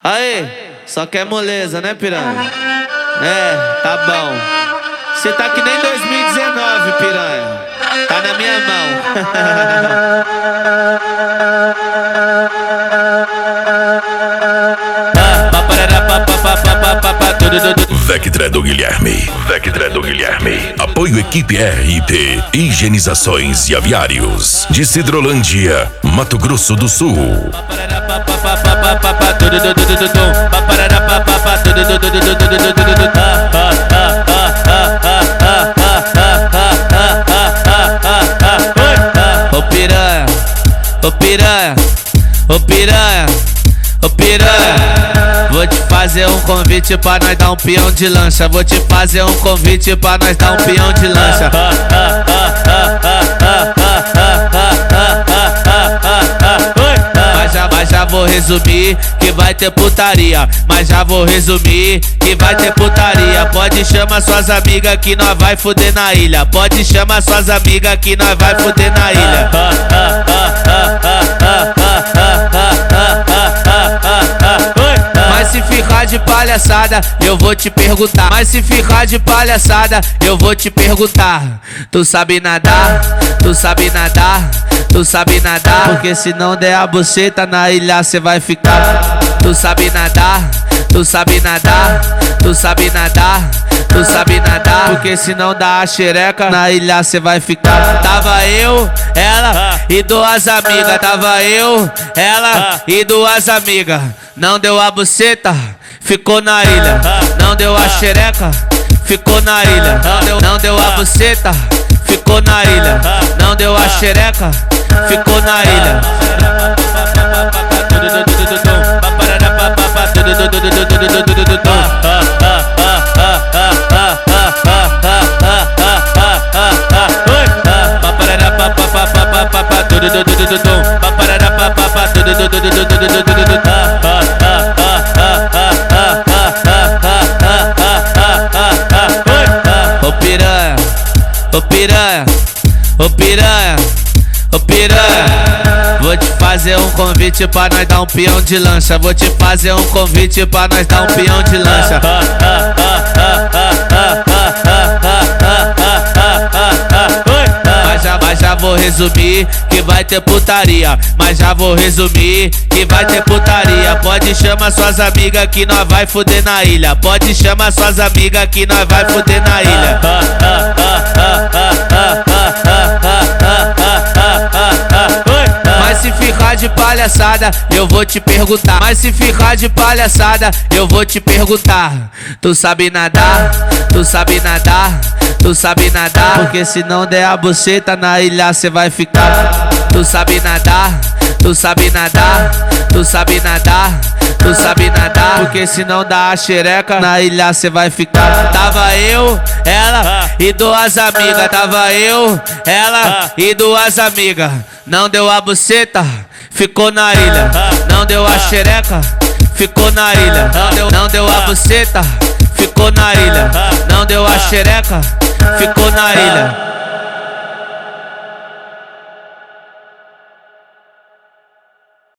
Aí, só quer moleza, né, piranha? É, tá bom. Cê tá que nem 2019, piranha. Tá na minha mão. Vectra do Guilherme. Apoio Equipe RT. Higienizações e Aviários. De Cidrolândia, Mato Grosso do Sul. Ô piranha, ô piranha, ô piranha, ô piranha. Vou te fazer um convite pra nós dar um peão de lancha. Vou te fazer um convite pra nós dar um peão de lancha. Mas já vou resumir que vai ter putaria. Mas já vou resumir que vai ter putaria. Pode chamar suas amigas que nós vai fuder na ilha. Pode chamar suas amigas que nós vai fuder na ilha. Mas se ficar de palhaçada, eu vou te perguntar. Mas se ficar de palhaçada, eu vou te perguntar. Tu sabe nadar? Tu sabe nadar? Tu sabe nadar? Porque se não der a buceta na ilha cê vai ficar. Tu sabe nadar? Tu sabe nadar? Tu sabe nadar? Tu sabe nadar? Porque se não dá a xereca na ilha cê vai ficar. Tava eu, ela e duas amigas. Tava eu, ela e duas amigas. Não deu a buceta, ficou na ilha. Não deu a xereca, ficou na ilha. Não deu a buceta, ficou na ilha. Não deu a xereca, ficou na ilha. Ô piranha, ô piranha, ô piranha, ô piranha. Vou te fazer um convite pra nós dar um peão de lancha. Vou te fazer um convite pra nós dar um peão de lancha. Mas já vou resumir que vai ter putaria. Mas já vou resumir que vai ter putaria. Pode chamar suas amigas que nós vai fuder na ilha. Pode chamar suas amigas que nós vai fuder na ilha. Mas se ficar de palhaçada, eu vou te perguntar. Mas se ficar de palhaçada, eu vou te perguntar. Tu sabe nadar? Tu sabe nadar? Tu sabe nadar? Porque se não der a buceta na ilha cê vai ficar. Tu sabe nadar? Tu sabe nadar? Tu sabe nadar? Tu sabe nadar? Porque se não dá a xereca na ilha cê vai ficar. Tava eu, ela e duas amigas. Tava eu, ela e duas amigas. Não deu a buceta, ficou na ilha. Não deu a xereca, ficou na ilha. Não deu a buceta, ficou na ilha. Não deu a xereca, ficou na ilha.